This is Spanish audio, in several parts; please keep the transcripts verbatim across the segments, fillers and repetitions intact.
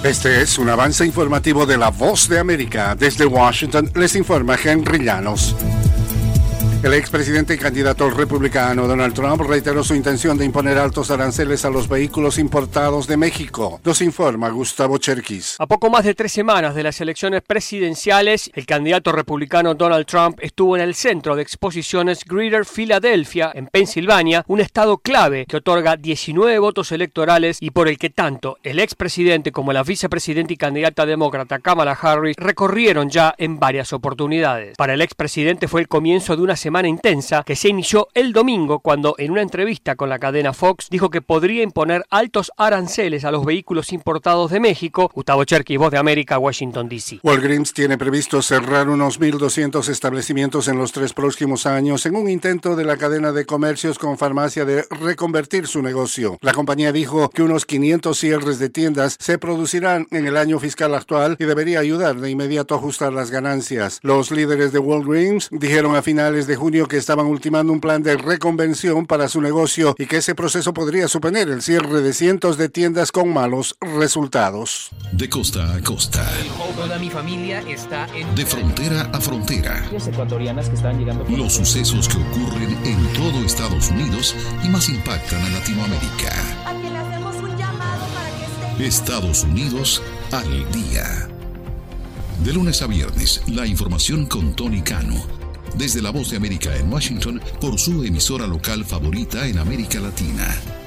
Este es un avance informativo de La Voz de América. Desde Washington les informa Henry Llanos. El expresidente y candidato republicano Donald Trump reiteró su intención de imponer altos aranceles a los vehículos importados de México. Nos informa Gustavo Cherkis. A poco más de tres semanas de las elecciones presidenciales, el candidato republicano Donald Trump estuvo en el centro de exposiciones Greater Philadelphia, en Pensilvania, un estado clave que otorga diecinueve votos electorales y por el que tanto el expresidente como la vicepresidenta y candidata demócrata Kamala Harris recorrieron ya en varias oportunidades. Para el expresidente fue el comienzo de una semana intensa que se inició el domingo cuando en una entrevista con la cadena Fox dijo que podría imponer altos aranceles a los vehículos importados de México. Gustavo Cherkis, Voz de América, Washington, D C. Walgreens tiene previsto cerrar unos mil doscientos establecimientos en los tres próximos años en un intento de la cadena de comercios con farmacia de reconvertir su negocio. La compañía dijo que unos quinientos cierres de tiendas se producirán en el año fiscal actual y debería ayudar de inmediato a ajustar las ganancias. Los líderes de Walgreens dijeron a finales de junio que estaban ultimando un plan de reconvención para su negocio y que ese proceso podría suponer el cierre de cientos de tiendas con malos resultados. De costa a costa. Toda mi familia está en... De frontera a frontera. Ecuatorianas que están llegando... Los sucesos que ocurren en todo Estados Unidos y más impactan a Latinoamérica. A que le hacemos un llamado para que esté... Estados Unidos al día. De lunes a viernes, la información con Tony Cano. Desde La Voz de América en Washington, por su emisora local favorita en América Latina.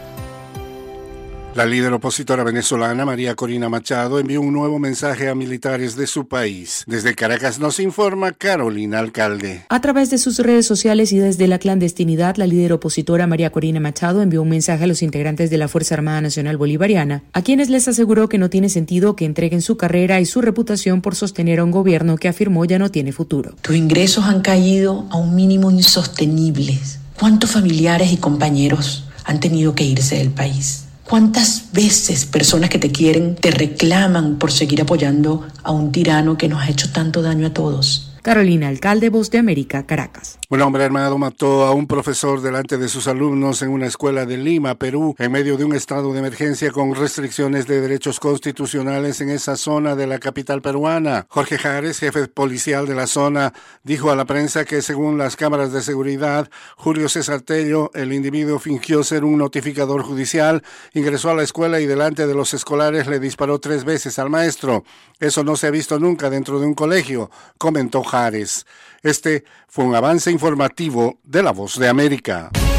La líder opositora venezolana María Corina Machado envió un nuevo mensaje a militares de su país. Desde Caracas nos informa Carolina Alcalde. A través de sus redes sociales y desde la clandestinidad, la líder opositora María Corina Machado envió un mensaje a los integrantes de la Fuerza Armada Nacional Bolivariana, a quienes les aseguró que no tiene sentido que entreguen su carrera y su reputación por sostener a un gobierno que afirmó ya no tiene futuro. Tus ingresos han caído a un mínimo insostenible. ¿Cuántos familiares y compañeros han tenido que irse del país? ¿Cuántas veces personas que te quieren te reclaman por seguir apoyando a un tirano que nos ha hecho tanto daño a todos? Carolina Alcalde, Voz de América, Caracas. Un hombre armado mató a un profesor delante de sus alumnos en una escuela de Lima, Perú, en medio de un estado de emergencia con restricciones de derechos constitucionales en esa zona de la capital peruana. Jorge Jares, jefe policial de la zona, dijo a la prensa que según las cámaras de seguridad, Julio César Tello, el individuo fingió ser un notificador judicial, ingresó a la escuela y delante de los escolares le disparó tres veces al maestro. Eso no se ha visto nunca dentro de un colegio, comentó Jares. Este fue un avance informativo de La Voz de América.